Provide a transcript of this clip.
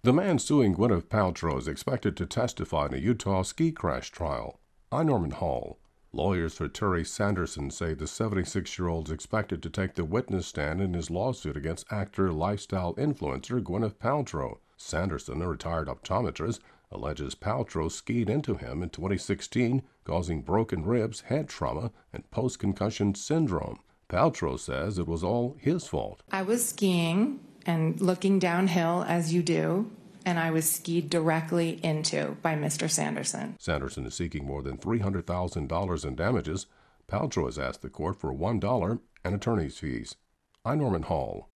The man suing Gwyneth Paltrow is expected to testify in a Utah ski crash trial. I'm Norman Hall. Lawyers for Terry Sanderson say the 76-year-old is expected to take the witness stand in his lawsuit against actor lifestyle influencer Gwyneth Paltrow. Sanderson, a retired optometrist, alleges Paltrow skied into him in 2016, causing broken ribs, head trauma, and post-concussion syndrome. Paltrow says it was all his fault. I was skiing and looking downhill as you do, and I was skied directly into by Mr. Sanderson. Sanderson is seeking more than $300,000 in damages. Paltrow has asked the court for $1 and attorney's fees. I'm Norman Hall.